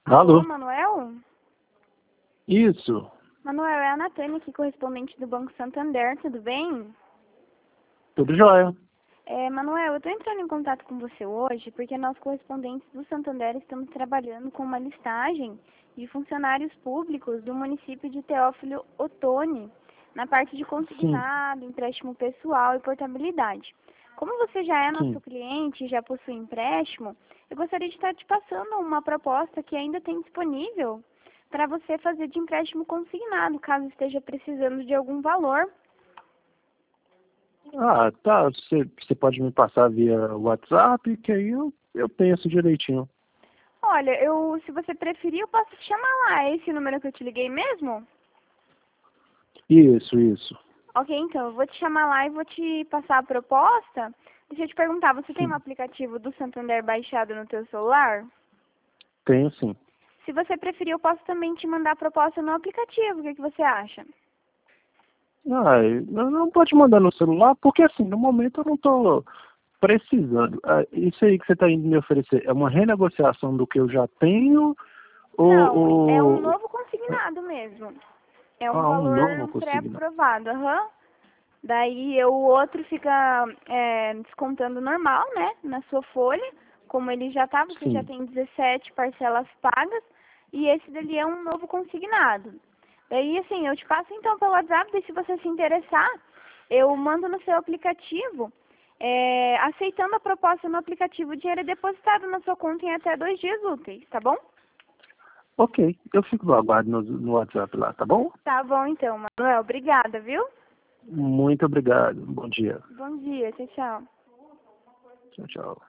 Alô, Alô? Manuel? Isso, Manuel, é a Natânia aqui, correspondente do Banco Santander, tudo bem? tudo jóia. Manuel, eu estou entrando em contato com você hoje porque nós, correspondentes do Santander, estamos trabalhando com uma listagem de funcionários públicos do município de Teófilo Otoni, na parte de Sim, consignado, empréstimo pessoal e portabilidade. Como você já é nosso sim. cliente e já possui empréstimo, eu gostaria de estar te passando uma proposta que ainda tem disponível para você fazer de empréstimo consignado, caso esteja precisando de algum valor. Ah, tá, você pode me passar via WhatsApp, que aí eu penso direitinho. Olha, se você preferir, eu posso te chamar lá. É esse número que eu te liguei mesmo? Isso, Ok, então, eu vou te chamar lá e vou te passar a proposta. Deixa eu te perguntar, você tem um sim. aplicativo do Santander baixado no teu celular? Tenho sim. Se você preferir, eu posso também te mandar a proposta no aplicativo. O que você acha? Ah, não pode mandar no celular, porque assim, no momento eu não estou precisando. Ah, isso aí que você está indo me oferecer é uma renegociação do que eu já tenho Não, é um ou novo consignado mesmo. É um um novo valor consignado? pré-aprovado, aham. Daí o outro fica descontando normal, né, na sua folha. Como ele já tá, você já Sim. tem 17 parcelas pagas. E esse dali é um novo consignado. Daí, assim, eu te passo então pelo WhatsApp, daí se você se interessar, eu mando no seu aplicativo, aceitando a proposta no aplicativo, o dinheiro é depositado na sua conta em até 2 dias úteis, tá bom? Ok, eu fico no aguardo no WhatsApp lá, tá bom? Tá bom então, Manuel. Obrigada, viu? Muito obrigado. Bom dia. Bom dia, tchau, tchau. Tchau, tchau.